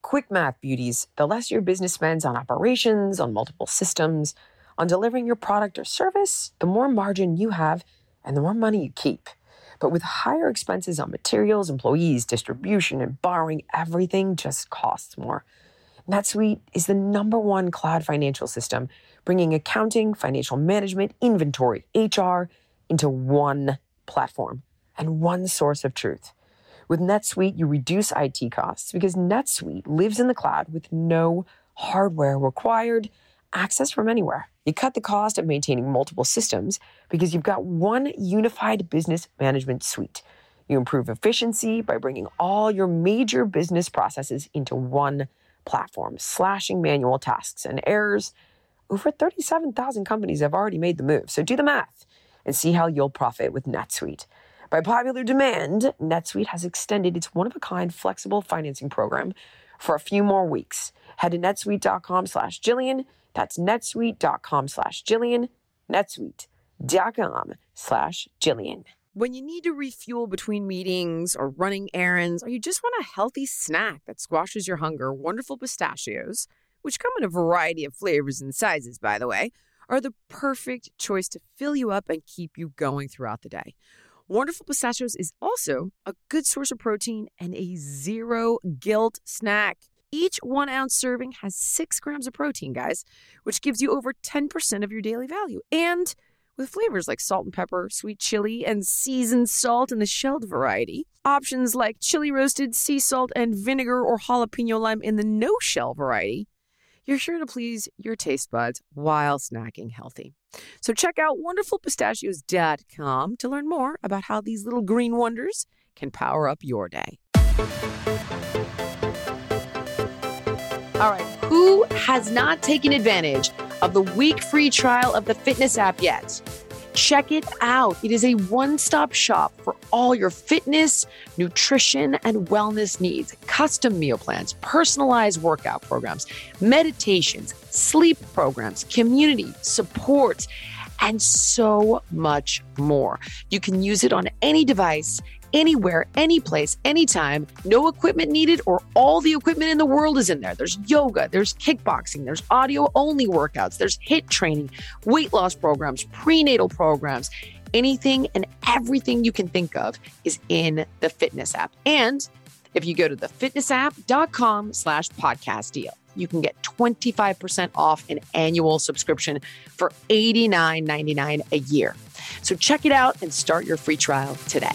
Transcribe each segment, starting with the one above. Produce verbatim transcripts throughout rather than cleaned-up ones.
quick math, beauties. The less your business spends on operations, on multiple systems, on delivering your product or service, the more margin you have and the more money you keep. But with higher expenses on materials, employees, distribution, and borrowing, everything just costs more. NetSuite is the number one cloud financial system, bringing accounting, financial management, inventory, H R into one platform and one source of truth. With NetSuite, you reduce I T costs because NetSuite lives in the cloud with no hardware required, access from anywhere. You cut the cost of maintaining multiple systems because you've got one unified business management suite. You improve efficiency by bringing all your major business processes into one platform, slashing manual tasks and errors. Over thirty-seven thousand companies have already made the move, so do the math and see how you'll profit with NetSuite. By popular demand, NetSuite has extended its one-of-a-kind flexible financing program for a few more weeks. Head to netsuite.com slash Jillian. That's netsuite.com slash Jillian. netsuite.com slash Jillian. When you need to refuel between meetings or running errands, or you just want a healthy snack that squashes your hunger, Wonderful Pistachios, which come in a variety of flavors and sizes, by the way, are the perfect choice to fill you up and keep you going throughout the day. Wonderful Pistachios is also a good source of protein and a zero guilt snack. Each one ounce serving has six grams of protein, guys, which gives you over ten percent of your daily value. And with flavors like salt and pepper, sweet chili, and seasoned salt in the shelled variety. Options like chili roasted, sea salt, and vinegar or jalapeno lime in the no-shell variety. You're sure to please your taste buds while snacking healthy. So check out wonderful pistachios dot com to learn more about how these little green wonders can power up your day. All right, who has not taken advantage of the week free trial of the fitness app yet? Check it out. It is a one-stop shop for all your fitness, nutrition, and wellness needs. Custom meal plans, personalized workout programs, meditations, sleep programs, community, support, and so much more. You can use it on any device, anywhere, any place, anytime. No equipment needed, or all the equipment in the world is in there. There's yoga, there's kickboxing, there's audio-only workouts, there's HIIT training, weight loss programs, prenatal programs. Anything and everything you can think of is in the fitness app. And if you go to thefitnessapp.com slash podcast deal, you can get twenty-five percent off an annual subscription for eighty-nine ninety-nine a year. So check it out and start your free trial today.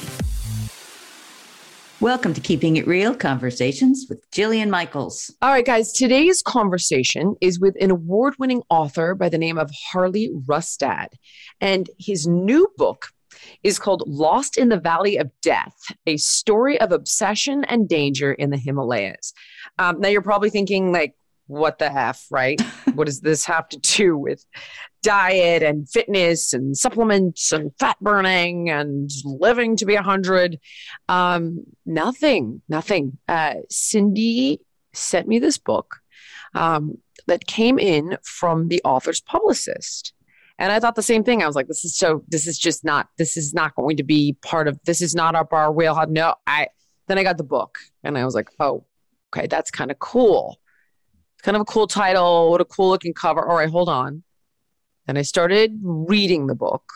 Welcome to Keeping It Real Conversations with Jillian Michaels. All right, guys, today's conversation is with an award-winning author by the name of Harley Rustad. And his new book is called Lost in the Valley of Death, a story of obsession and danger in the Himalayas. Um, now, you're probably thinking, like, what the F, right? What does this have to do with diet and fitness and supplements and fat burning and living to be a hundred? Um, nothing, nothing. Uh, Cindy sent me this book um, that came in from the author's publicist. And I thought the same thing. I was like, this is so, this is just not, this is not going to be part of, this is not up our wheelhouse. No, I, then I got the book and I was like, oh, okay, that's kind of cool. Kind of a cool title. What a cool looking cover. All right, hold on. And I started reading the book.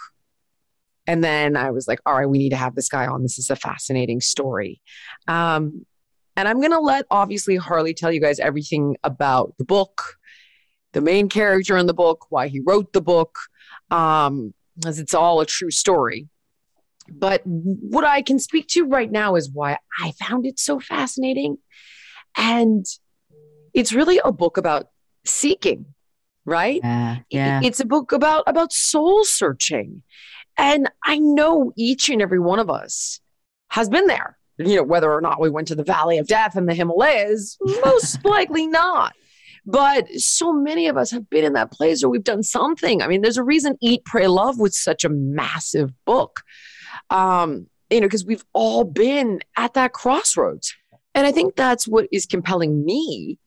And then I was like, all right, we need to have this guy on. This is a fascinating story. Um, and I'm going to let, obviously, Harley tell you guys everything about the book, the main character in the book, why he wrote the book, um, as it's all a true story. But what I can speak to right now is why I found it so fascinating. And it's really a book about seeking, right? Yeah, yeah. It's a book about, about soul searching. And I know each and every one of us has been there. You know, whether or not we went to the Valley of Death in the Himalayas, most likely not. But so many of us have been in that place where we've done something. I mean, there's a reason Eat, Pray, Love was such a massive book. Um, you know, because we've all been at that crossroads. And I think that's what is compelling me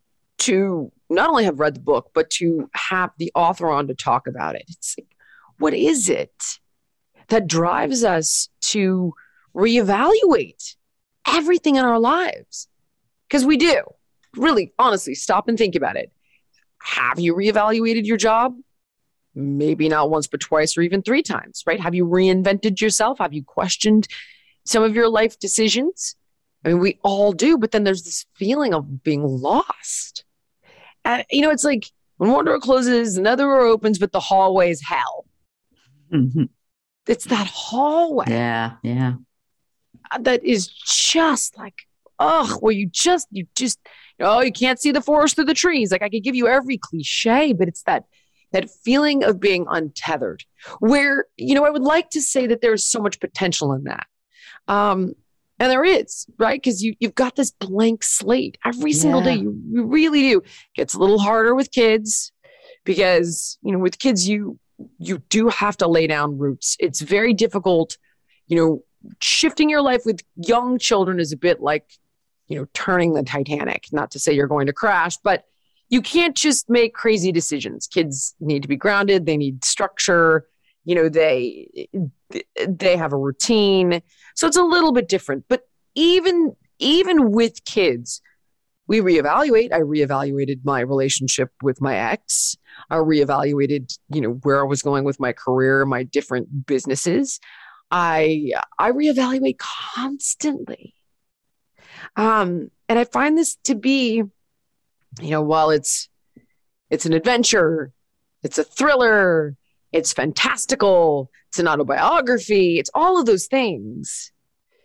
to not only have read the book, but to have the author on to talk about it. It's like, what is it that drives us to reevaluate everything in our lives? Because we do. really, honestly, stop and think about it. Have you reevaluated your job? Maybe not once, but twice or even three times, right? Have you reinvented yourself? Have you questioned some of your life decisions? I mean, we all do, but then there's this feeling of being lost. And, you know, it's like when one door closes, another door opens, but the hallway is hell. Mm-hmm. It's that hallway. Yeah, yeah. That is just like, oh, well, you just, you just, oh, you can't see the forest through the trees. Like I could give you every cliche, but it's that, that feeling of being untethered where, you know, I would like to say that there's so much potential in that. Um, and there is, right? Because you, you've got this blank slate every single Yeah. day. You, you really do. It gets a little harder with kids because, you know, with kids, you, you do have to lay down roots. It's very difficult, you know, shifting your life with young children is a bit like, you know, turning the Titanic, not to say you're going to crash, but you can't just make crazy decisions. Kids need to be grounded. They need structure. You know, they, they have a routine. So it's a little bit different, but even, even with kids, we reevaluate. I reevaluated my relationship with my ex. I reevaluated, you know, where I was going with my career, my different businesses. I, I reevaluate constantly. Um, and I find this to be, you know, while it's, it's an adventure, it's a thriller, it's fantastical, it's an autobiography, it's all of those things.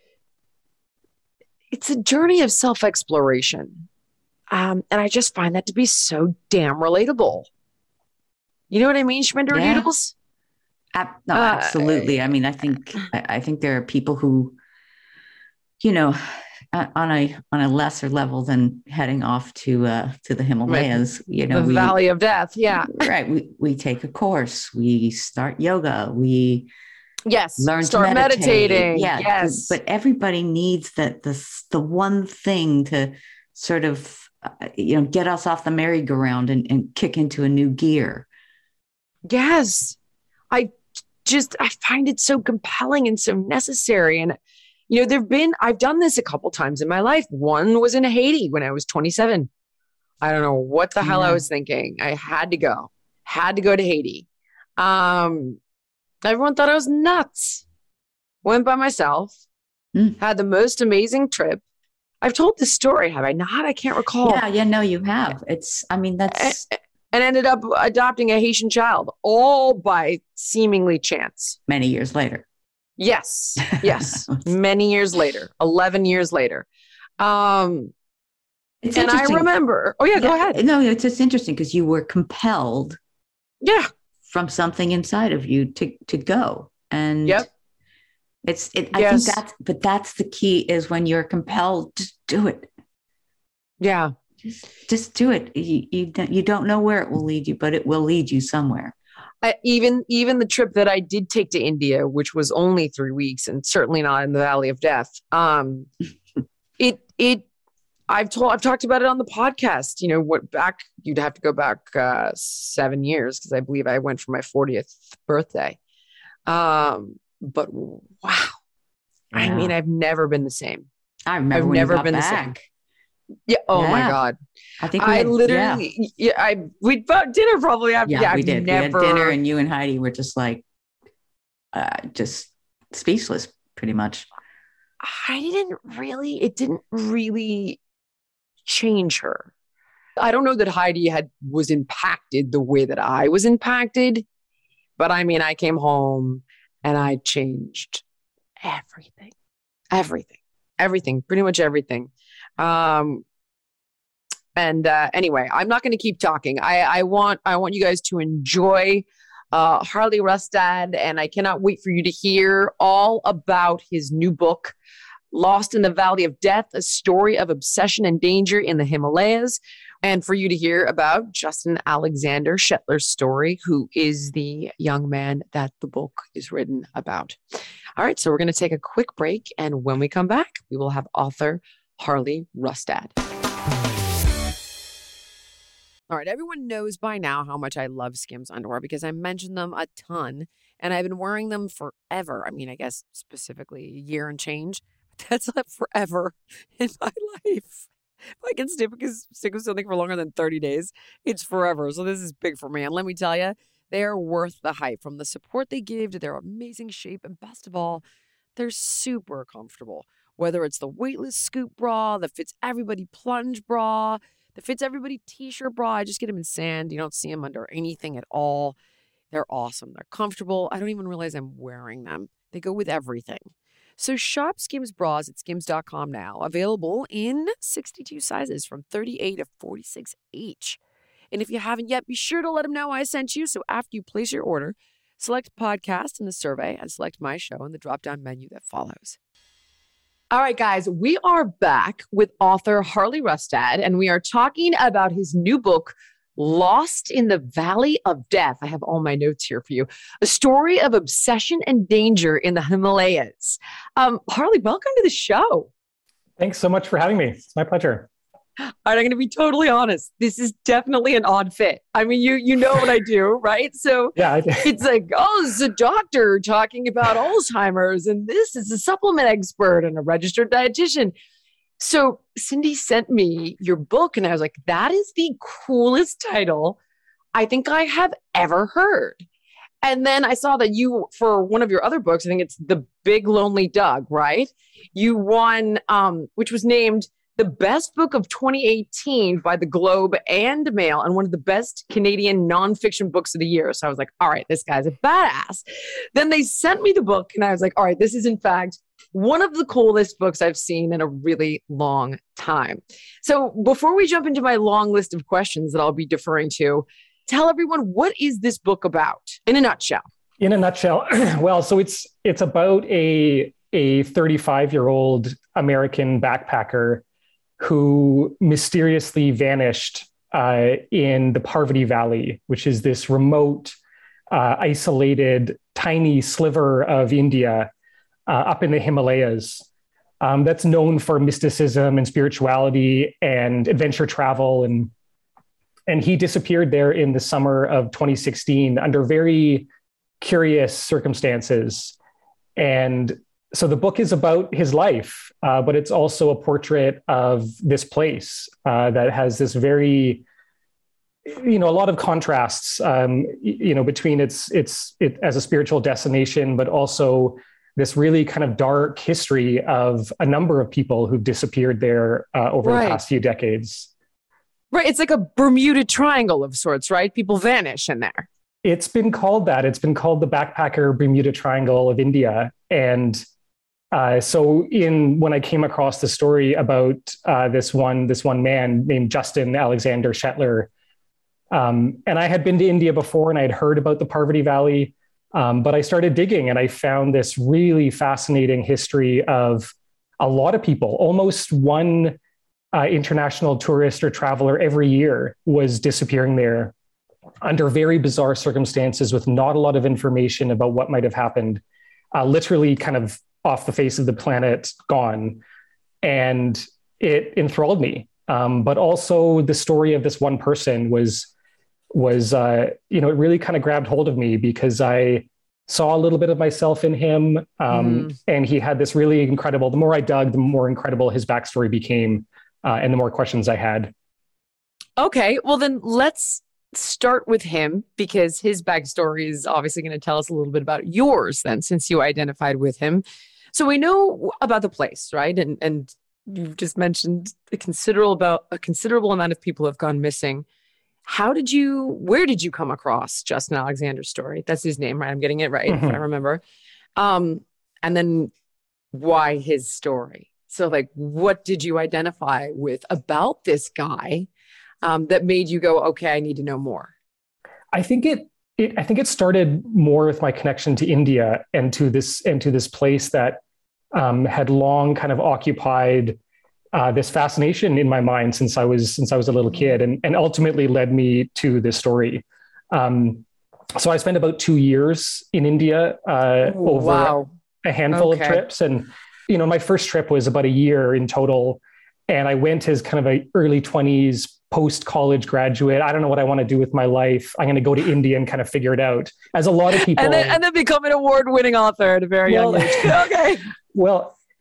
It's a journey of self-exploration. Um, and I just find that to be so damn relatable. You know what I mean, Shminder Yeah. Noodles? Ab- no, Uh, absolutely. I mean, I think I, I think there are people who, you know, uh, on a on a lesser level than heading off to uh, to the Himalayas. You know, the we, Valley of Death. Yeah. right. We we take a course. We start yoga. We Yes. learn Start to meditate. meditating. Yeah. Yes. But everybody needs that the the one thing to sort of uh, you know get us off the merry-go-round and, and kick into a new gear. Yes. I just, I find it so compelling and so necessary. And, you know, there've been, I've done this a couple times in my life. One was in Haiti when I was twenty-seven. I don't know what the hell I Yeah. was thinking. I had to go, had to go to Haiti. Um, everyone thought I was nuts. Went by myself, Mm. had the most amazing trip. I've told this story, have I not? I can't recall. Yeah, yeah, no, you have. It's, I mean, that's And ended up adopting a Haitian child, all by seemingly chance. many years later. Yes, yes. Many years later, eleven years later. Um, It's and I interesting. remember, oh yeah, go ahead. No, it's just interesting because you were compelled Yeah, from something inside of you to to go. And Yep. it's it I Yes. think that's but that's the key is when you're compelled, just do it. yeah. Just just do it. You you don't, you don't know where it will lead you, but it will lead you somewhere. I, even even the trip that I did take to India, which was only three weeks and certainly not in the Valley of Death. Um, it it I've told I've talked about it on the podcast. You know what? Back you'd have to go back uh, seven years because I believe I went for my fortieth birthday. Um, but wow, I Yeah. mean, I've never been the same. I remember I've when never you got been the back. same. Yeah. Oh my Yeah. God. I think we I had, literally, yeah. I we bought dinner probably after. yeah, Yeah, we I've did. Never, We had dinner, and you and Heidi were just like, uh, just speechless, pretty much. I didn't really. It didn't really change her. I don't know that Heidi had was impacted the way that I was impacted, but I mean, I came home and I changed everything, everything, everything, pretty much everything. Um, and uh, anyway, I'm not going to keep talking. I, I want I want you guys to enjoy uh, Harley Rustad, and I cannot wait for you to hear all about his new book, Lost in the Valley of Death, a story of obsession and danger in the Himalayas. And for you to hear about Justin Alexander Shetler's story, who is the young man that the book is written about. All right, so we're going to take a quick break. And when we come back, we will have author Harley Rustad. All right, everyone knows by now how much I love Skims underwear because I mentioned them a ton and I've been wearing them forever. I mean, I guess specifically a year and change, but that's not forever in my life. If I can stick with, stick with something for longer than thirty days, it's forever. So this is big for me. And let me tell you, they are worth the hype, from the support they give to their amazing shape. And best of all, they're super comfortable. Whether it's the weightless scoop bra, the fits everybody plunge bra, the fits everybody t-shirt bra. I just get them in sand. You don't see them under anything at all. They're awesome. They're comfortable. I don't even realize I'm wearing them. They go with everything. So shop Skims bras at skims dot com now. Available in sixty-two sizes from thirty-eight to forty-six each. And if you haven't yet, be sure to let them know I sent you. So after you place your order, select podcast in the survey and select my show in the drop-down menu that follows. All right, guys, we are back with author Harley Rustad, and we are talking about his new book, Lost in the Valley of Death. I have all my notes here for you. A story of obsession and danger in the Himalayas. Um, Harley, welcome to the show. Thanks so much for having me. It's my pleasure. All right, I'm going to be totally honest. This is definitely an odd fit. I mean, you you know what I do, right? So yeah, it's like, oh, this is a doctor talking about Alzheimer's, and this is a supplement expert and a registered dietitian. So Cindy sent me your book, and I was like, that is the coolest title I think I have ever heard. And then I saw that you, for one of your other books, I think it's The Big Lonely Dog, right? You won, um, which was named the best book of twenty eighteen by the Globe and Mail, and one of the best Canadian nonfiction books of the year. So I was like, all right, this guy's a badass. Then they sent me the book, and I was like, all right, this is in fact one of the coolest books I've seen in a really long time. So before we jump into my long list of questions that I'll be deferring to, tell everyone, what is this book about in a nutshell? In a nutshell, well, so it's it's about a a thirty-five-year-old American backpacker who mysteriously vanished uh, in the Parvati Valley, which is this remote, uh, isolated, tiny sliver of India uh, up in the Himalayas. Um, that's known for mysticism and spirituality and adventure travel. And, and he disappeared there in the summer of twenty sixteen under very curious circumstances. And so the book is about his life, uh, but it's also a portrait of this place uh, that has this very, you know, a lot of contrasts, um, you know, between its its it as a spiritual destination, but also this really kind of dark history of a number of people who've disappeared there uh, over right. the past few decades. Right. It's like a Bermuda Triangle of sorts, right? People vanish in there. It's been called that. It's been called the Backpacker Bermuda Triangle of India. And uh, so in when I came across the story about uh, this one this one man named Justin Alexander Shetler, um, and I had been to India before and I had heard about the Parvati Valley, um, but I started digging and I found this really fascinating history of a lot of people. Almost one uh, international tourist or traveler every year was disappearing there under very bizarre circumstances with not a lot of information about what might have happened, uh, literally kind of off the face of the planet, gone. And it enthralled me. Um, but also the story of this one person was, was uh, you know, it really kind of grabbed hold of me because I saw a little bit of myself in him. Um, mm. And he had this really incredible, the more I dug, the more incredible his backstory became uh, and the more questions I had. Okay, well then let's start with him because his backstory is obviously going to tell us a little bit about yours then, since you identified with him. So we know about the place, right? And and you've just mentioned a considerable about a considerable amount of people have gone missing. How did you, where did you come across Justin Alexander's story? That's his name, right? I'm getting it right, mm-hmm. if I remember. Um, and then why his story? So like, what did you identify with about this guy Um, that made you go, okay, I need to know more? I think it, it, I think it started more with my connection to India and to this, and to this place that um, had long kind of occupied uh, this fascination in my mind since I was, since I was a little kid, and, and ultimately led me to this story. Um, so I spent about two years in India uh, Ooh, over wow. a handful okay. of trips. And, you know, my first trip was about a year in total. And I went as kind of a early twenties post-college graduate. I don't know what I want to do with my life. I'm going to go to India and kind of figure it out. As a lot of people. and, then, and then become an award-winning author at a very well, young age. Okay. Well,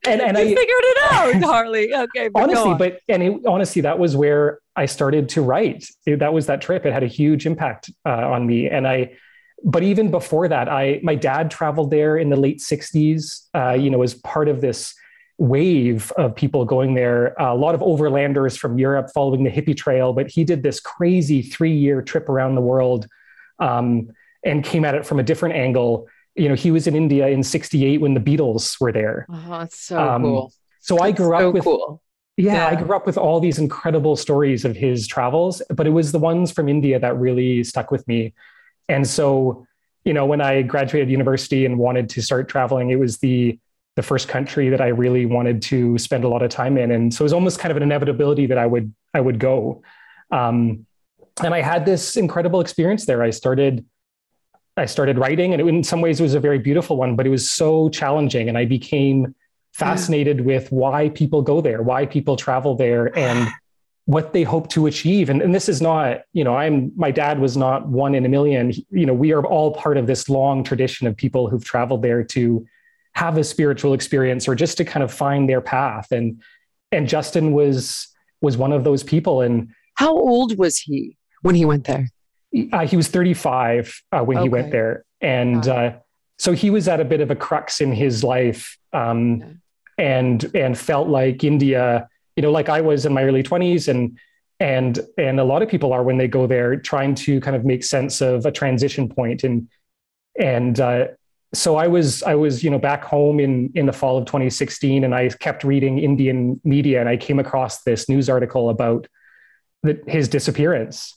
and and you I figured it out, Harley. Okay, but honestly, but and it, honestly, that was where I started to write. It, that was that trip. It had a huge impact uh, on me, and I. But even before that, I my dad traveled there in the late sixties. Uh, you know, as part of this wave of people going there, uh, a lot of overlanders from Europe following the hippie trail. But he did this crazy three-year trip around the world, um, and came at it from a different angle. You know, he was in India in sixty-eight when the Beatles were there. Oh, that's so um, cool. So that's I grew so up with, cool. yeah, yeah, I grew up with all these incredible stories of his travels, but it was the ones from India that really stuck with me. And so, you know, when I graduated university and wanted to start traveling, it was the the first country that I really wanted to spend a lot of time in. And so it was almost kind of an inevitability that I would I would go. Um, and I had this incredible experience there. I started I started writing, and it, in some ways it was a very beautiful one, but it was so challenging. And I became fascinated with why people go there, why people travel there, and what they hope to achieve. And, and this is not, you know, I'm, my dad was not one in a million. You know, we are all part of this long tradition of people who've traveled there to have a spiritual experience or just to kind of find their path. And, and Justin was, was one of those people. And how old was he when he went there? Uh, he was thirty-five uh, when okay. he went there. And uh, so he was at a bit of a crux in his life, um, okay. and, and felt like India, you know, like I was in my early twenties, and, and, and a lot of people are when they go there trying to kind of make sense of a transition point. And, and uh, so I was, I was, you know, back home in, in the fall of twenty sixteen, and I kept reading Indian media, and I came across this news article about the, his disappearance.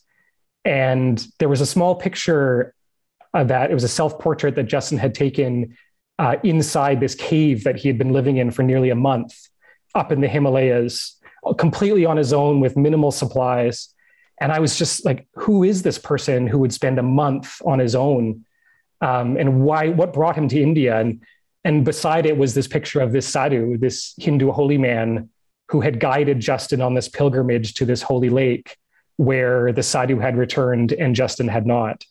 And there was a small picture of that. It was a self-portrait that Justin had taken uh, inside this cave that he had been living in for nearly a month up in the Himalayas, completely on his own with minimal supplies. And I was just like, who is this person who would spend a month on his own? Um, and why, what brought him to India? And, and beside it was this picture of this sadhu, this Hindu holy man who had guided Justin on this pilgrimage to this holy lake, where the sadhu had returned and Justin had not.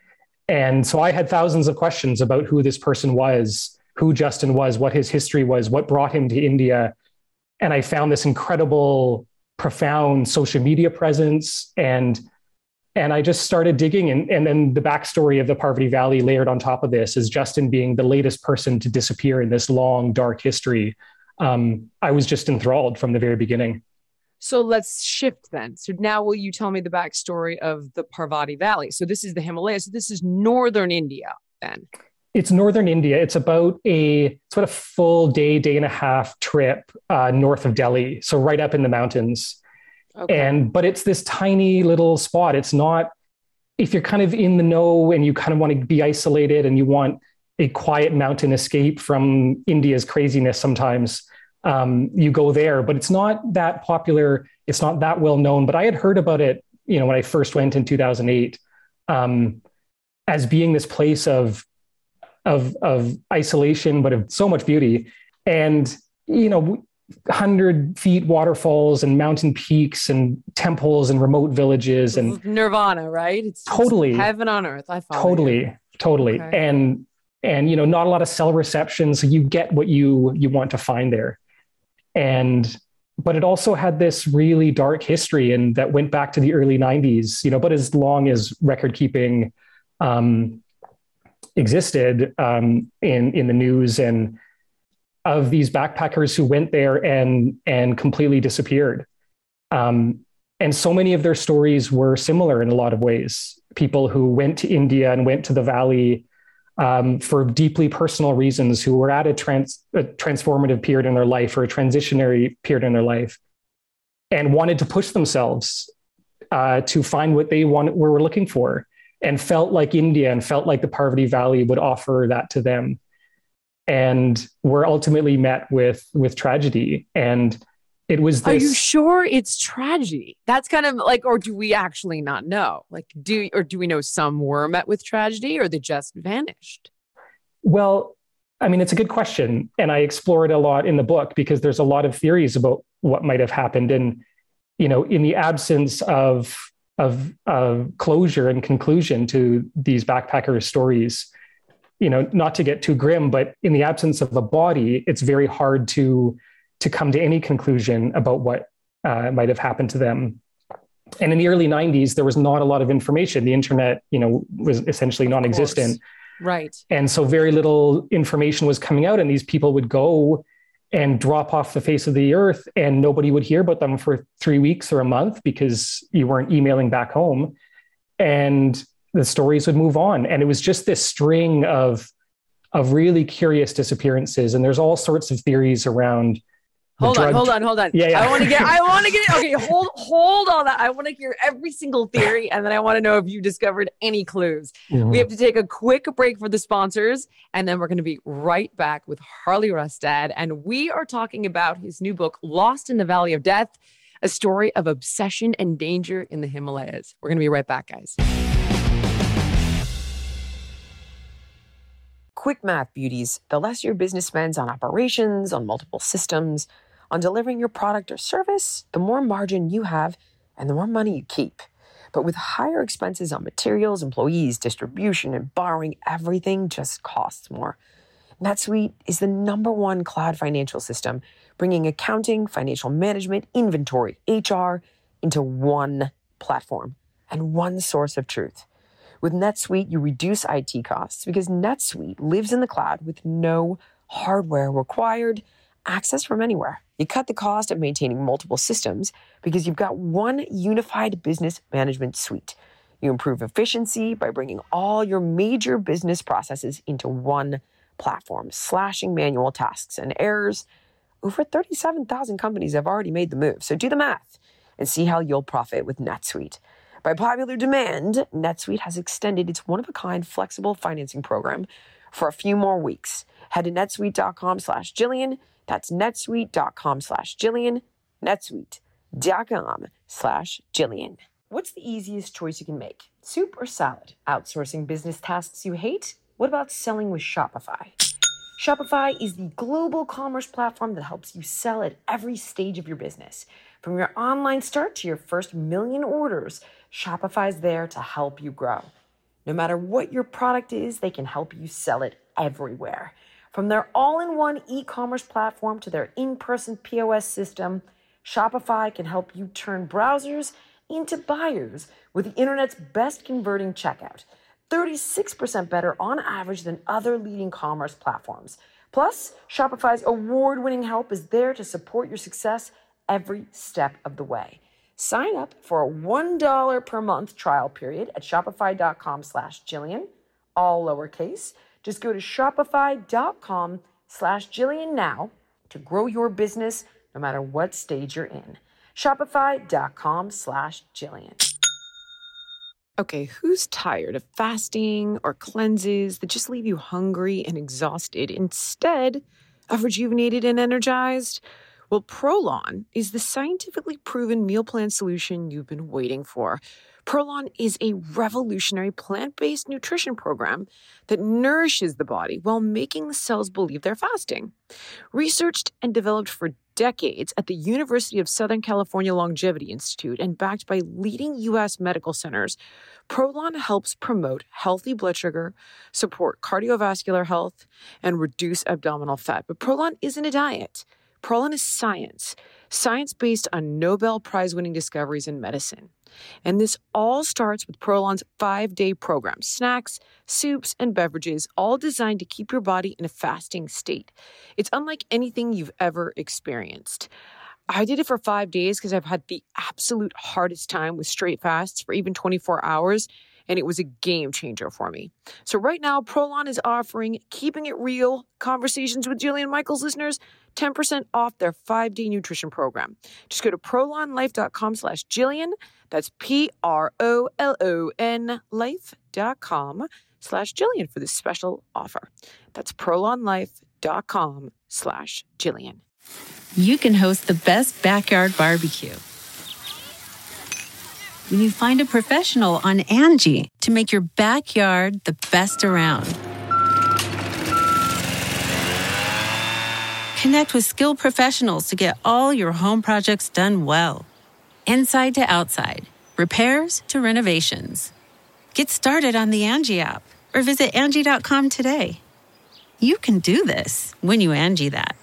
And so I had thousands of questions about who this person was, who Justin was, what his history was, what brought him to India. And I found this incredible, profound social media presence. And, and I just started digging. And, and then the backstory of the Parvati Valley layered on top of this is Justin being the latest person to disappear in this long, dark history. Um, I was just enthralled from the very beginning. So let's shift then. So now will you tell me the backstory of the Parvati Valley? So this is the Himalayas. So this is northern India then. It's northern India. It's about a, it's about a full day, day and a half trip uh, north of Delhi. So right up in the mountains. Okay. And, but it's this tiny little spot. It's not, if you're kind of in the know and you kind of want to be isolated and you want a quiet mountain escape from India's craziness sometimes, Um, you go there, but it's not that popular. It's not that well known, but I had heard about it, you know, when I first went in two thousand eight, um, as being this place of, of, of isolation, but of so much beauty. And, you know, hundred feet waterfalls and mountain peaks and temples and remote villages and nirvana, right? It's totally it's heaven on earth. I follow totally, you. totally. Okay. And, and, you know, not a lot of cell reception. So you get what you, you want to find there. And, but it also had this really dark history, and that went back to the early nineties, you know, but as long as record keeping um, existed um, in, in the news, and of these backpackers who went there and, and completely disappeared. Um, and so many of their stories were similar in a lot of ways. People who went to India and went to the valley Um, for deeply personal reasons, who were at a, trans, a transformative period in their life or a transitionary period in their life, and wanted to push themselves uh, to find what they want, were looking for, and felt like India and felt like the Parvati Valley would offer that to them, and were ultimately met with with tragedy. And it was this. Are you sure it's tragedy? That's kind of like, or do we actually not know? Like, do or do we know some were met with tragedy, or they just vanished? Well, I mean, it's a good question. And I explore it a lot in the book, because there's a lot of theories about what might have happened. And, you know, in the absence of, of, of closure and conclusion to these backpacker stories, you know, not to get too grim, but in the absence of a body, it's very hard to to come to any conclusion about what uh, might have happened to them. And in the early nineties, there was not a lot of information. The internet, you know, was essentially non-existent. Right. And so very little information was coming out, and these people would go and drop off the face of the earth, and nobody would hear about them for three weeks or a month because you weren't emailing back home, and the stories would move on. And it was just this string of, of really curious disappearances. And there's all sorts of theories around. Hold on, hold on, hold on. Yeah, yeah. I want to get, I want to get, okay, hold, hold on that. I want to hear every single theory. And then I want to know if you discovered any clues. Mm-hmm. We have to take a quick break for the sponsors. And then we're going to be right back with Harley Rustad. And we are talking about his new book, Lost in the Valley of Death, a story of obsession and danger in the Himalayas. We're going to be right back, guys. Quick math, beauties. The less your business spends on operations, on multiple systems, on delivering your product or service, the more margin you have and the more money you keep. But with higher expenses on materials, employees, distribution, and borrowing, everything just costs more. NetSuite is the number one cloud financial system, bringing accounting, financial management, inventory, H R into one platform and one source of truth. With NetSuite, you reduce I T costs because NetSuite lives in the cloud with no hardware required, access from anywhere. You cut the cost of maintaining multiple systems because you've got one unified business management suite. You improve efficiency by bringing all your major business processes into one platform, slashing manual tasks and errors. Over thirty-seven thousand companies have already made the move. So do the math and see how you'll profit with NetSuite. By popular demand, NetSuite has extended its one-of-a-kind flexible financing program for a few more weeks. Head to netsuite.com slash Jillian. That's netsuite.com slash Jillian. netsuite.com slash Jillian. What's the easiest choice you can make? Soup or salad? Outsourcing business tasks you hate? What about selling with Shopify? Shopify is the global commerce platform that helps you sell at every stage of your business. From your online start to your first million orders, Shopify's there to help you grow. No matter what your product is, they can help you sell it everywhere. From their all-in-one e-commerce platform to their in-person P O S system, Shopify can help you turn browsers into buyers with the internet's best converting checkout. thirty-six percent better on average than other leading commerce platforms. Plus, Shopify's award-winning help is there to support your success every step of the way. Sign up for a one dollar per month trial period at shopify.com slash Jillian, all lowercase. Just go to shopify.com slash Jillian now to grow your business no matter what stage you're in. Shopify.com slash Jillian. Okay, who's tired of fasting or cleanses that just leave you hungry and exhausted instead of rejuvenated and energized? Well, Prolon is the scientifically proven meal plan solution you've been waiting for. Prolon is a revolutionary plant-based nutrition program that nourishes the body while making the cells believe they're fasting. Researched and developed for decades at the University of Southern California Longevity Institute and backed by leading U S medical centers, Prolon helps promote healthy blood sugar, support cardiovascular health, and reduce abdominal fat. But Prolon isn't a diet. Prolon is science, science based on Nobel Prize-winning discoveries in medicine. And this all starts with Prolon's five-day program, snacks, soups, and beverages, all designed to keep your body in a fasting state. It's unlike anything you've ever experienced. I did it for five days because I've had the absolute hardest time with straight fasts for even twenty-four hours, and it was a game changer for me. So right now, Prolon is offering Keeping It Real Conversations with Jillian Michaels listeners ten percent off their five-day nutrition program. Just go to prolonlife.com slash Jillian. That's P-R-O-L-O-N life.com slash Jillian for this special offer. That's prolonlife.com slash Jillian. You can host the best backyard barbecue when you find a professional on Angie to make your backyard the best around. Connect with skilled professionals to get all your home projects done well. Inside to outside, repairs to renovations. Get started on the Angie app or or visit Angie dot com today. You can do this when you Angie that.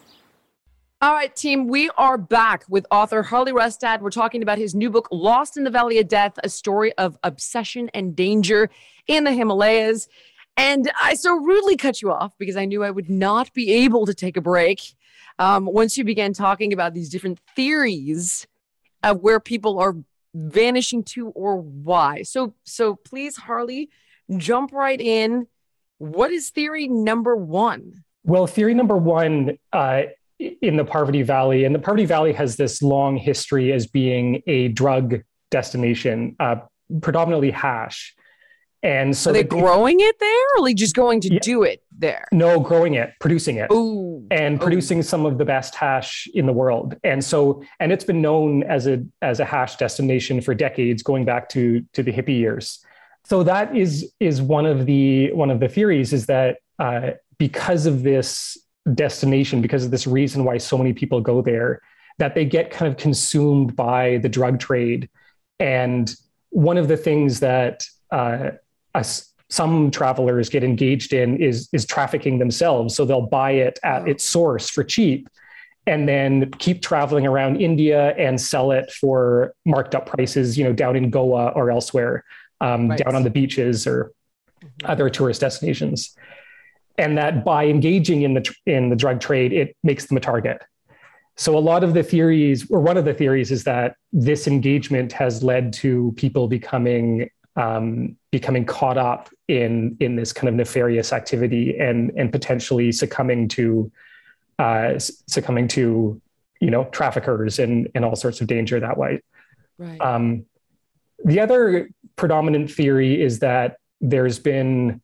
All right, team, we are back with author Harley Rustad. We're talking about his new book, Lost in the Valley of Death, a story of obsession and danger in the Himalayas. And I so rudely cut you off because I knew I would not be able to take a break um, once you began talking about these different theories of where people are vanishing to or why. So, so please, Harley, jump right in. What is theory number one? Well, theory number one, uh, in the Parvati Valley, and the Parvati Valley has this long history as being a drug destination, uh, predominantly hash. And so are they the, growing it there, or are they just going to yeah, do it there? No, growing it, producing it, Ooh. and Ooh. producing some of the best hash in the world. And so, and it's been known as a as a hash destination for decades, going back to to the hippie years. So that is is one of the one of the theories is that uh, because of this destination, because of this reason why so many people go there, that they get kind of consumed by the drug trade. And one of the things that uh, us, some travelers get engaged in is, is trafficking themselves. So they'll buy it at its source for cheap and then keep traveling around India and sell it for marked up prices, you know, down in Goa or elsewhere, um, right. down on the beaches or mm-hmm. other tourist destinations. And that by engaging in the in the drug trade, it makes them a target. So a lot of the theories, or one of the theories, is that this engagement has led to people becoming um, becoming caught up in in this kind of nefarious activity and and potentially succumbing to uh, succumbing to you know traffickers and and all sorts of danger that way. Right. Um, the other predominant theory is that there's been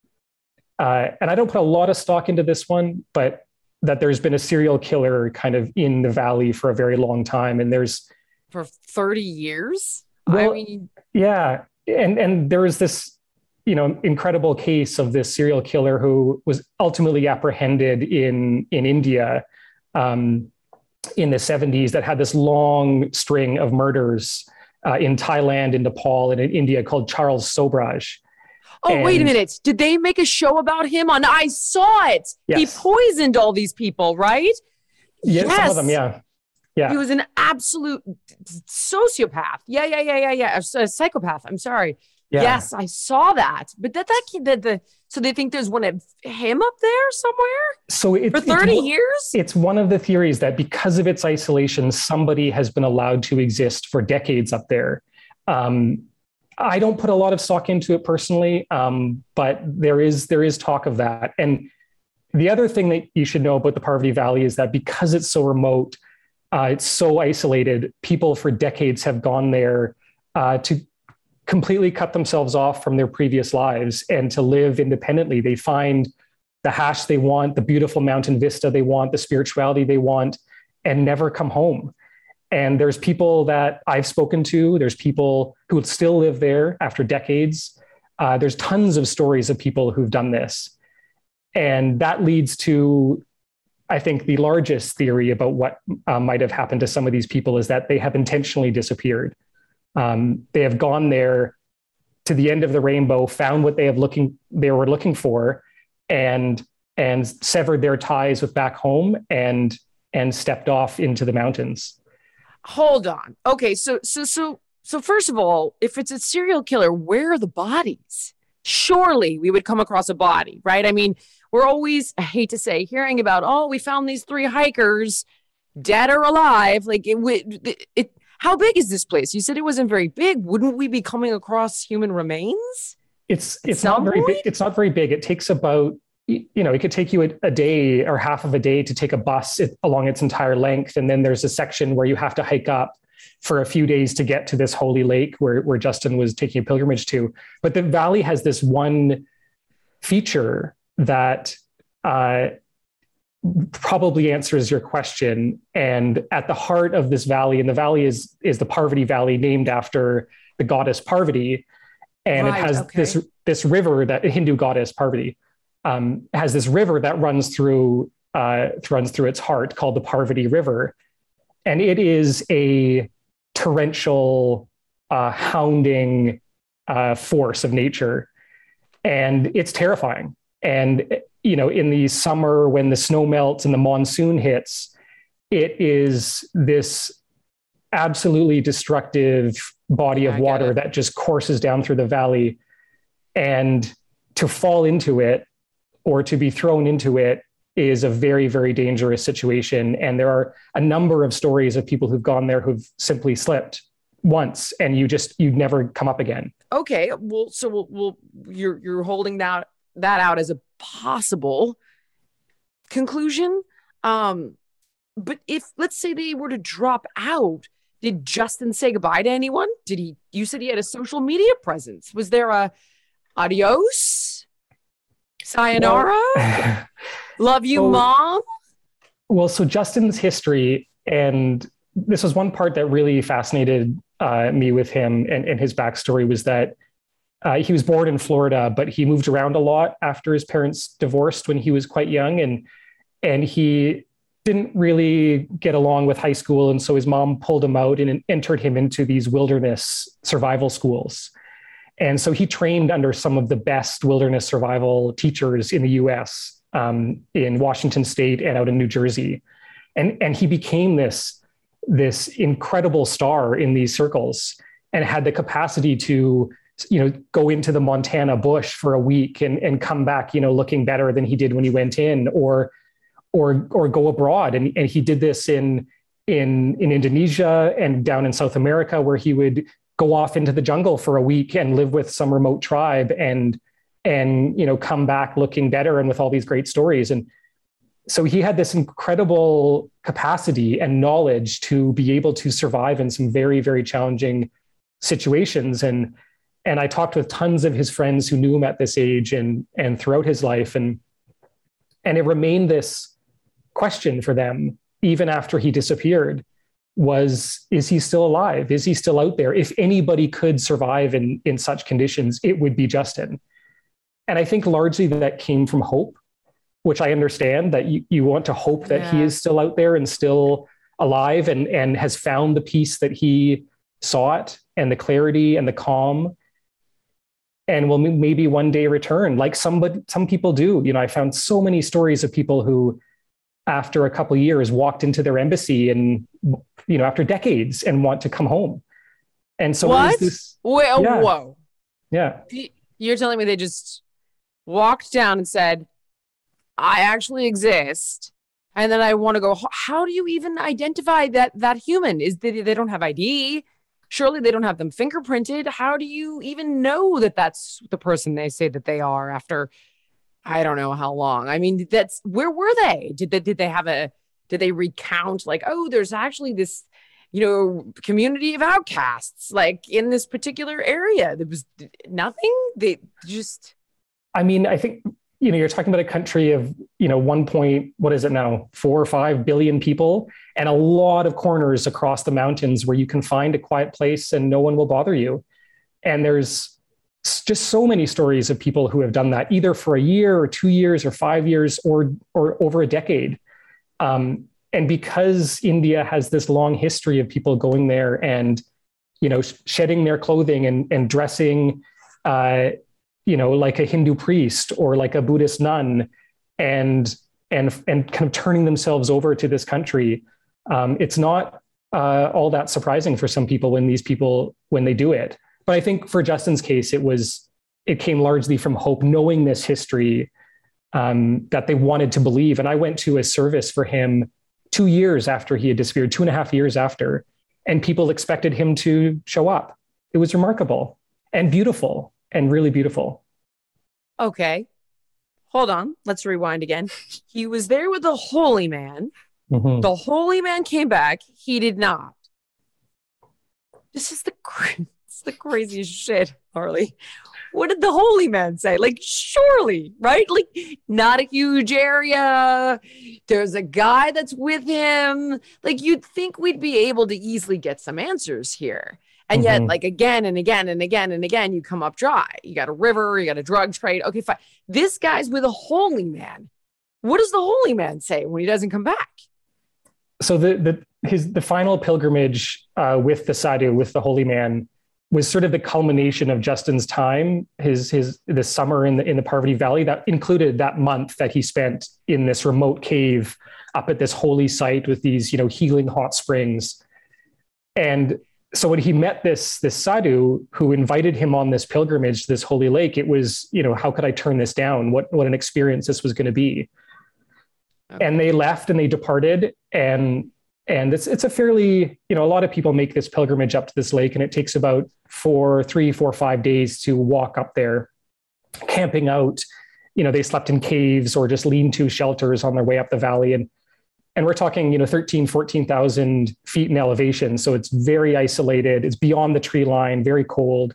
Uh, and I don't put a lot of stock into this one, but that there's been a serial killer kind of in the valley for a very long time. And there's for thirty years. Well, I mean, yeah. And, and there was this, you know, incredible case of this serial killer who was ultimately apprehended in, in India um, in the seventies that had this long string of murders uh, in Thailand, in Nepal, and in India called Charles Sobraj. Oh, and, wait a minute. Did they make a show about him on, I saw it. Yes. He poisoned all these people, right? Yeah, yes. Some of them, yeah. Yeah. He was an absolute sociopath. Yeah, yeah, yeah, yeah, yeah. A, a psychopath. I'm sorry. Yeah. Yes, I saw that. But that, that, that the, so they think there's one of him up there somewhere? So it, for thirty it's, years? It's one of the theories that because of its isolation, somebody has been allowed to exist for decades up there. Um, I don't put a lot of stock into it personally, um, but there is there is talk of that. And the other thing that you should know about the Parvati Valley is that because it's so remote, uh, it's so isolated, people for decades have gone there uh, to completely cut themselves off from their previous lives and to live independently. They find the hash they want, the beautiful mountain vista they want, the spirituality they want, and never come home. And there's people that I've spoken to, there's people who still live there after decades. Uh, there's tons of stories of people who've done this. And that leads to, I think, the largest theory about what uh, might have happened to some of these people is that they have intentionally disappeared. Um, they have gone there to the end of the rainbow, found what they have looking they were looking for, and and severed their ties with back home and and stepped off into the mountains. Hold on. Okay, so so so so first of all, if it's a serial killer, where are the bodies? Surely we would come across a body, right? I mean, we're always, I hate to say, hearing about, oh, we found these three hikers, dead or alive. Like, it, it, it how big is this place? You said it wasn't very big. Wouldn't we be coming across human remains? It's it's not very big. It's not very big. It takes about, you know, it could take you a, a day or half of a day to take a bus it, along its entire length. And then there's a section where you have to hike up for a few days to get to this holy lake where, where Justin was taking a pilgrimage to. But the valley has this one feature that uh, probably answers your question. And at the heart of this valley, and the valley is, is the Parvati Valley, named after the goddess Parvati. And right, it has okay. this, this river, that Hindu goddess Parvati, Um, has this river that runs through uh, runs through its heart called the Parvati River, and it is a torrential, uh, hounding uh, force of nature. And it's terrifying. And, you know, in the summer when the snow melts and the monsoon hits, it is this absolutely destructive body of water that just courses down through the valley. And to fall into it or to be thrown into it is a very, very dangerous situation. And there are a number of stories of people who've gone there who've simply slipped once and you just, you never come up again. Okay. Well, so we'll, we'll you're, you're holding that, that out as a possible conclusion. Um, but if, let's say they were to drop out, did Justin say goodbye to anyone? Did he, you said he had a social media presence. Was there a adios, sayonara, well, love you, well, mom? Well, so Justin's history, and this was one part that really fascinated uh, me with him and, and his backstory, was that uh, he was born in Florida, but he moved around a lot after his parents divorced when he was quite young. And, and he didn't really get along with high school. And so his mom pulled him out and entered him into these wilderness survival schools. And so he trained under some of the best wilderness survival teachers in the U S, um, in Washington State and out in New Jersey. And, and he became this, this incredible star in these circles and had the capacity to, you know, go into the Montana bush for a week and, and come back, you know, looking better than he did when he went in, or, or, or go abroad. And, and he did this in, in, in Indonesia and down in South America, where he would go off into the jungle for a week and live with some remote tribe and, and, you know, come back looking better and with all these great stories. And so he had this incredible capacity and knowledge to be able to survive in some very, very challenging situations. And, and I talked with tons of his friends who knew him at this age and, and throughout his life. And, and it remained this question for them, even after he disappeared, was, is he still alive? Is he still out there? If anybody could survive in, in such conditions, it would be Justin. And I think largely that came from hope, which I understand, that you, you want to hope that yeah. he is still out there and still alive and, and has found the peace that he sought and the clarity and the calm, and will maybe one day return, like somebody, some people do. You know, I found so many stories of people who, after a couple of years, walked into their embassy and, you know, after decades, and want to come home. And so what? This, well, yeah. whoa. Yeah. You're telling me they just walked down and said, I actually exist, and then I want to go. How do you even identify that that human? Is that they don't have I D? Surely they don't have them fingerprinted. How do you even know that that's the person they say that they are after, I don't know how long? I mean, that's, where were they? Did they, did they have a, did they recount like, oh, there's actually this, you know, community of outcasts, like in this particular area? There was nothing. They just, I mean, I think, you know, you're talking about a country of, you know, one point, what is it now? Four or five billion people, and a lot of corners across the mountains where you can find a quiet place and no one will bother you. And there's just so many stories of people who have done that, either for a year or two years or five years or, or over a decade. Um, and because India has this long history of people going there and, you know, shedding their clothing and, and dressing, uh, you know, like a Hindu priest or like a Buddhist nun, and, and, and kind of turning themselves over to this country. Um, it's not uh, all that surprising for some people when these people, when they do it. But I think for Justin's case, it was, it came largely from hope, knowing this history um, that they wanted to believe. And I went to a service for him two years after he had disappeared, two and a half years after, and people expected him to show up. It was remarkable and beautiful. And really beautiful. Okay. Hold on. Let's rewind again. He was there with the holy man. Mm-hmm. The holy man came back. He did not. This is the, it's the craziest shit, Harley. What did the holy man say? Like, surely, right? Like, not a huge area. There's a guy that's with him. Like, you'd think we'd be able to easily get some answers here. And yet, mm-hmm. like, again and again and again and again, you come up dry. You got a river, you got a drug trade. Okay, fine. This guy's with a holy man. What does the holy man say when he doesn't come back? So the the his the final pilgrimage uh, with the sadhu, with the holy man, was sort of the culmination of Justin's time, his his the summer in the in the Parvati Valley that included that month that he spent in this remote cave up at this holy site with these, you know, healing hot springs. And so when he met this this sadhu who invited him on this pilgrimage to this holy lake, it was, you know, how could I turn this down? What what an experience this was going to be. Okay. And they left and they departed, and And it's it's a fairly, you know, a lot of people make this pilgrimage up to this lake, and it takes about four, three, four, five days to walk up there, camping out. You know, they slept in caves or just lean-to shelters on their way up the valley. And and we're talking, you know, thirteen, fourteen thousand feet in elevation. So it's very isolated. It's beyond the tree line, very cold.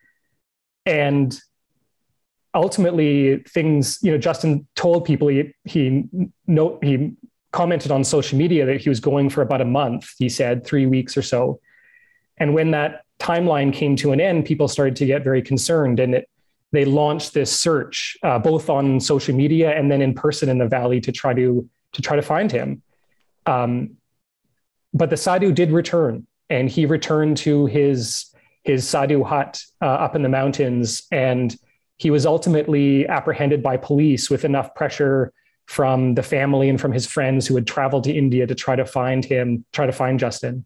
And ultimately things, you know, Justin told people he, he, no, he, commented on social media that he was going for about a month, he said, three weeks or so. And when that timeline came to an end, people started to get very concerned, and it, they launched this search, uh, both on social media and then in person in the valley to try to, to try to find him. Um, but the sadhu did return, and he returned to his, his sadhu hut uh, up in the mountains. And he was ultimately apprehended by police with enough pressure from the family and from his friends who had traveled to India to try to find him, try to find Justin.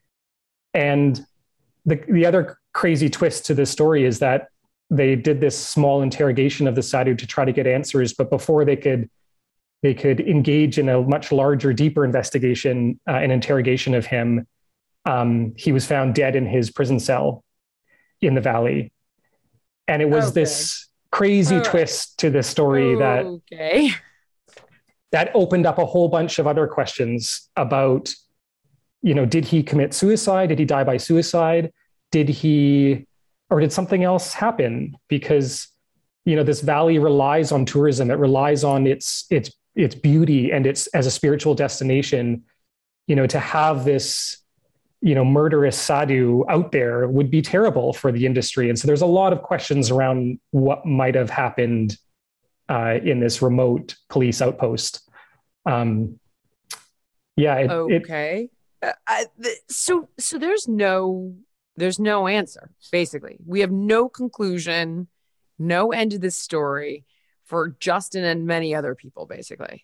And the, the other crazy twist to this story is that they did this small interrogation of the sadhu to try to get answers, but before they could, they could engage in a much larger, deeper investigation uh, and interrogation of him, um, he was found dead in his prison cell in the valley. And it was okay. this crazy right. twist to the story oh, that okay. that opened up a whole bunch of other questions about, you know, did he commit suicide? Did he die by suicide? Did he, or did something else happen? Because, you know, this valley relies on tourism. It relies on its, its, its beauty and its, as a spiritual destination, you know, to have this, you know, murderous sadhu out there would be terrible for the industry. And so there's a lot of questions around what might have happened Uh, in this remote police outpost. Um, yeah. It, okay. It, uh, I, th- so, so there's no, there's no answer. Basically, we have no conclusion, no end to this story for Justin and many other people. Basically,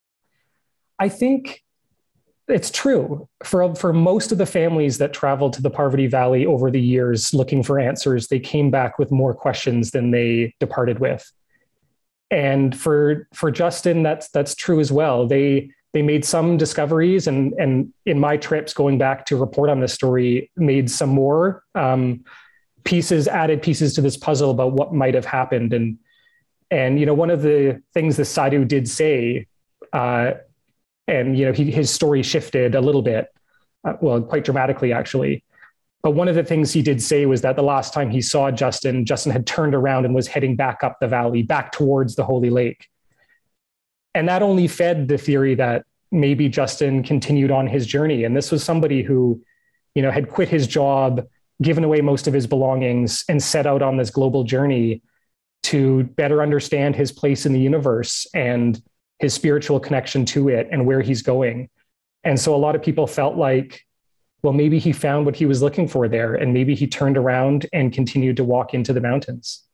I think it's true for for most of the families that traveled to the Parvati Valley over the years looking for answers. They came back with more questions than they departed with. And for for Justin, that's that's true as well. They they made some discoveries, and and in my trips going back to report on this story, made some more um, pieces, added pieces to this puzzle about what might have happened. And and you know, one of the things the sadhu did say, uh, and you know, he, his story shifted a little bit, uh, well, quite dramatically actually. But one of the things he did say was that the last time he saw Justin, Justin had turned around and was heading back up the valley, back towards the Holy Lake. And that only fed the theory that maybe Justin continued on his journey. And this was somebody who, you know, had quit his job, given away most of his belongings, and set out on this global journey to better understand his place in the universe and his spiritual connection to it and where he's going. And so a lot of people felt like, well, maybe he found what he was looking for there, and maybe he turned around and continued to walk into the mountains.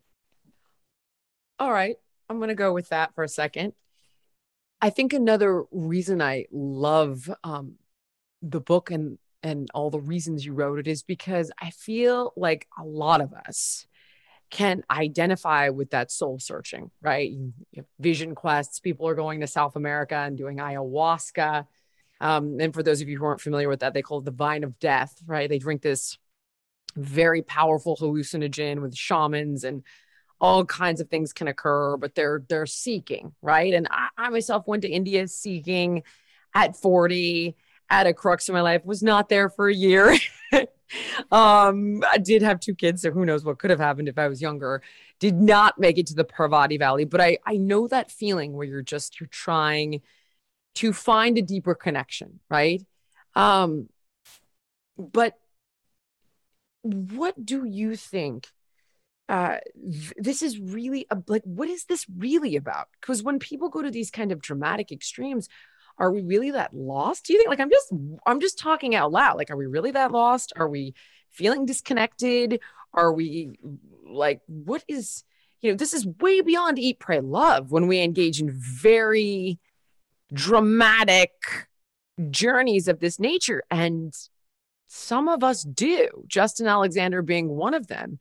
All right. I'm going to go with that for a second. I think another reason I love um, the book and, and all the reasons you wrote it is because I feel like a lot of us can identify with that soul searching, right? You have vision quests. People are going to South America and doing ayahuasca. Um, and for those of you who aren't familiar with that, they call it the vine of death, right? They drink this very powerful hallucinogen with shamans, and all kinds of things can occur, but they're, they're seeking, right? And I, I myself went to India seeking at forty, at a crux of my life, was not there for a year. um, I did have two kids, so who knows what could have happened if I was younger. Did not make it to the Parvati Valley, but I, I know that feeling where you're just, you're trying to find a deeper connection, right? Um, but what do you think uh, th- this is really, a, like, what is this really about? Because when people go to these kind of dramatic extremes, are we really that lost? Do you think, like, I'm just, I'm just talking out loud. Like, are we really that lost? Are we feeling disconnected? Are we like, what is, you know, this is way beyond Eat, Pray, Love when we engage in very dramatic journeys of this nature. And some of us do, Justin Alexander being one of them.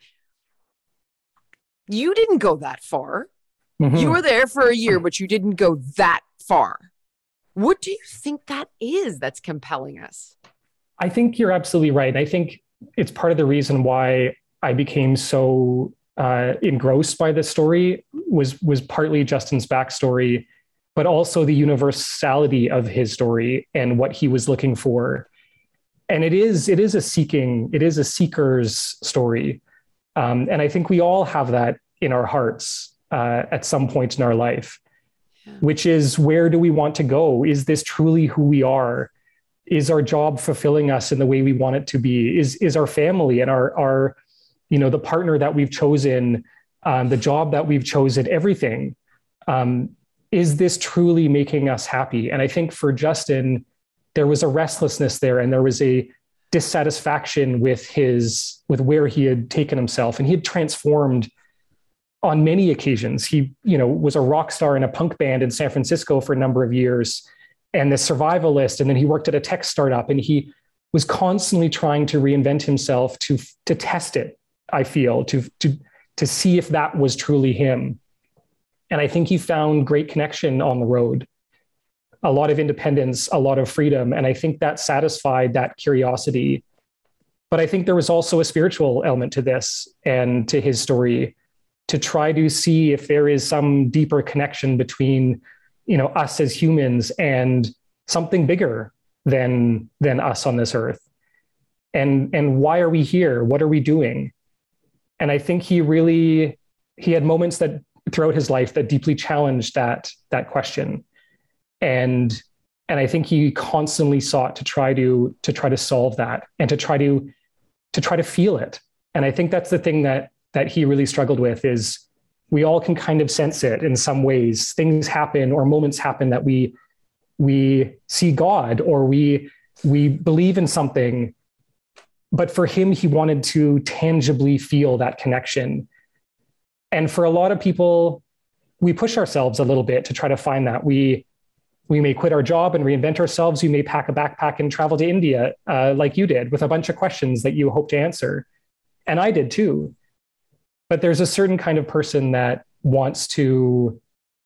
You didn't go that far. Mm-hmm. You were there for a year, but you didn't go that far. What do you think that is that's compelling us? I think you're absolutely right. I think it's part of the reason why I became so uh, engrossed by this story was, was partly Justin's backstory, but also the universality of his story and what he was looking for. And it is, it is a seeking, it is a seeker's story. Um, and I think we all have that in our hearts uh, at some point in our life, yeah. which is, where do we want to go? Is this truly who we are? Is our job fulfilling us in the way we want it to be? Is, is our family and our, our, you know, the partner that we've chosen, um, the job that we've chosen, everything, um, is this truly making us happy? And I think for Justin, there was a restlessness there, and there was a dissatisfaction with his, with where he had taken himself, and he had transformed on many occasions. He, you know, was a rock star in a punk band in San Francisco for a number of years, and the survivalist. And then he worked at a tech startup, and he was constantly trying to reinvent himself to, to test it, I feel, to, to, to see if that was truly him. And I think he found great connection on the road, a lot of independence, a lot of freedom. And I think that satisfied that curiosity. But I think there was also a spiritual element to this and to his story, to try to see if there is some deeper connection between, you know, us as humans and something bigger than, than us on this earth. And, and why are we here? What are we doing? And I think he really, he had moments that throughout his life that deeply challenged that, that question. And, and I think he constantly sought to try to, to try to solve that and to try to, to try to feel it. And I think that's the thing that, that he really struggled with, is we all can kind of sense it in some ways. Things happen or moments happen that we, we see God, or we, we believe in something, but for him, he wanted to tangibly feel that connection. And for a lot of people, we push ourselves a little bit to try to find that. We, we may quit our job and reinvent ourselves. You may pack a backpack and travel to India, uh, like you did, with a bunch of questions that you hope to answer. And I did too. But there's a certain kind of person that wants to,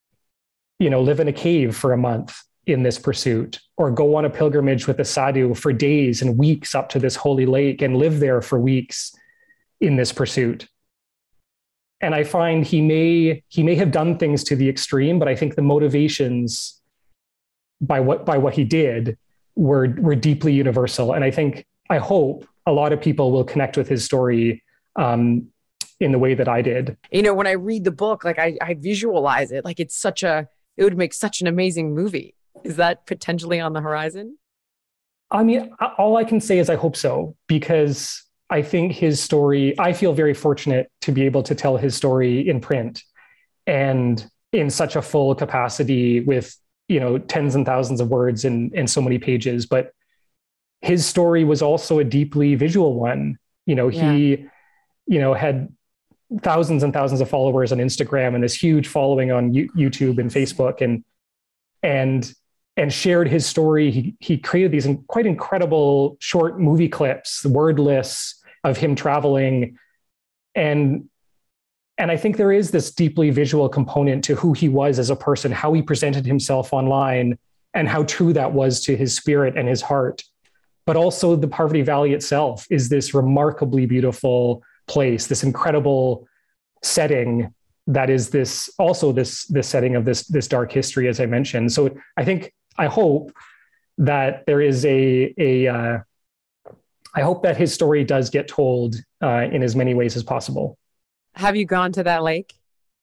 you know, live in a cave for a month in this pursuit, or go on a pilgrimage with a sadhu for days and weeks up to this holy lake and live there for weeks in this pursuit. And I find he may, he may have done things to the extreme, but I think the motivations by what, by what he did were, were deeply universal. And I think, I hope a lot of people will connect with his story um, in the way that I did. You know, when I read the book, like I, I visualize it, like it's such a, it would make such an amazing movie. Is that potentially on the horizon? I mean, all I can say is I hope so, because I think his story, I feel very fortunate to be able to tell his story in print and in such a full capacity with, you know, tens and thousands of words and, and so many pages. But his story was also a deeply visual one. You know, yeah. he, you know, had thousands and thousands of followers on Instagram and this huge following on U- YouTube and Facebook, and, and, and shared his story. He, he created these quite incredible short movie clips, wordless, of him traveling. And, and I think there is this deeply visual component to who he was as a person, how he presented himself online, and how true that was to his spirit and his heart. But also the Parvati Valley itself is this remarkably beautiful place, this incredible setting that is this, also this, this setting of this, this dark history, as I mentioned. So I think, I hope that there is a, a, uh, I hope that his story does get told uh, in as many ways as possible. Have you gone to that lake?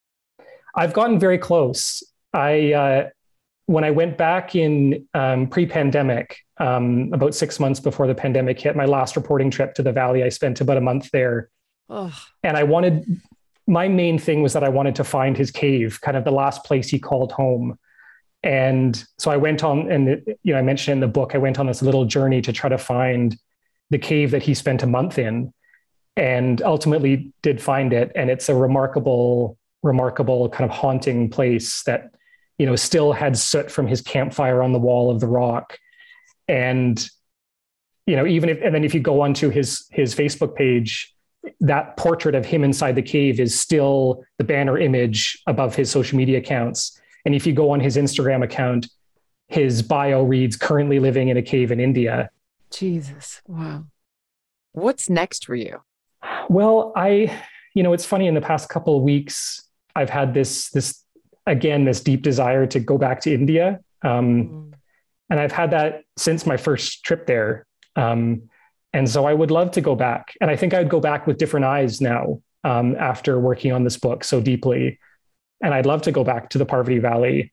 I've gotten very close. I, uh, when I went back in um, pre-pandemic, um, about six months before the pandemic hit, my last reporting trip to the Valley, I spent about a month there. Ugh. And I wanted, my main thing was that I wanted to find his cave, kind of the last place he called home. And so I went on, and you know, I mentioned in the book, I went on this little journey to try to find the cave that he spent a month in. and ultimately did find it. And it's a remarkable, remarkable kind of haunting place that, you know, still had soot from his campfire on the wall of the rock. And, you know, even if, and then if you go onto his, his Facebook page, that portrait of him inside the cave is still the banner image above his social media accounts. And if you go on his Instagram account, his bio reads, currently living in a cave in India. Jesus. Wow. What's next for you? Well, I, you know, it's funny, in the past couple of weeks, I've had this, this, again, this deep desire to go back to India. Um, mm. And I've had that since my first trip there. Um, and so I would love to go back. And I think I'd go back with different eyes now, um, after working on this book so deeply. And I'd love to go back to the Parvati Valley.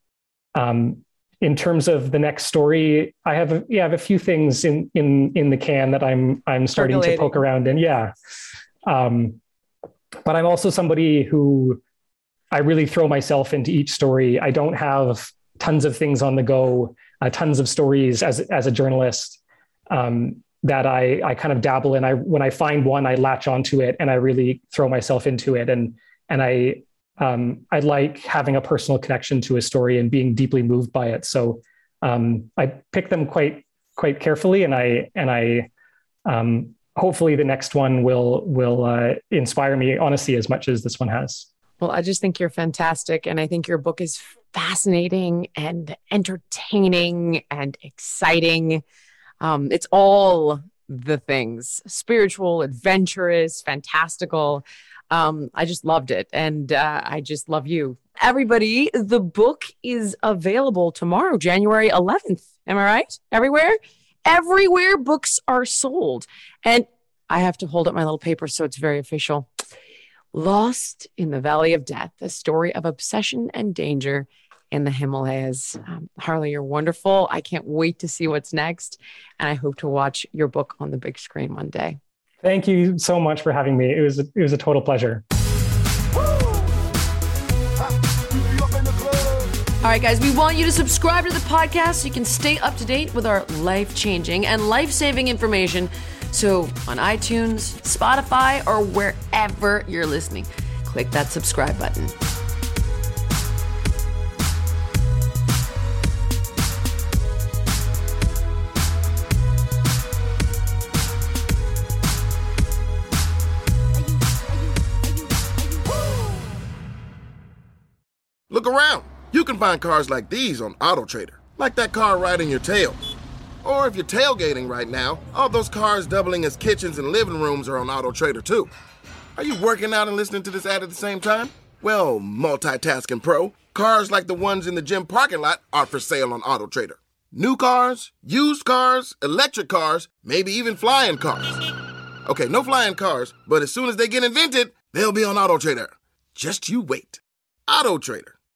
Um, in terms of the next story, I have, a, yeah, I have a few things in, in, in the can that I'm, I'm starting to poke around in. Yeah. Um, but I'm also somebody who, I really throw myself into each story. I don't have tons of things on the go, uh, tons of stories as, as a journalist, um, that I, I kind of dabble in. I, when I find one, I latch onto it and I really throw myself into it. And, and I, um, I like having a personal connection to a story and being deeply moved by it. So, um, I pick them quite, quite carefully. And I, and I, um, hopefully the next one will, will, uh, inspire me, honestly, as much as this one has. Well, I just think you're fantastic. And I think your book is fascinating and entertaining and exciting. Um, it's all the things: spiritual, adventurous, fantastical. Um, I just loved it. And uh, I just love you. Everybody, the book is available tomorrow, January eleventh. Am I right? Everywhere? Everywhere books are sold. And I have to hold up my little paper so it's very official. Lost in the Valley of Death, a story of obsession and danger in the Himalayas. Um, Harley, you're wonderful. I can't wait to see what's next. And I hope to watch your book on the big screen one day. Thank you so much for having me. It was, it was a total pleasure. All right, guys, we want you to subscribe to the podcast so you can stay up to date with our life-changing and life-saving information. So on iTunes, Spotify, or wherever you're listening, click that subscribe button. Look around. You can find cars like these on AutoTrader, like that car riding your tail. Or if you're tailgating right now, all those cars doubling as kitchens and living rooms are on AutoTrader too. Are you working out and listening to this ad at the same time? Well, multitasking pro, cars like the ones in the gym parking lot are for sale on AutoTrader. New cars, used cars, electric cars, maybe even flying cars. Okay, no flying cars, but as soon as they get invented, they'll be on AutoTrader. Just you wait. AutoTrader.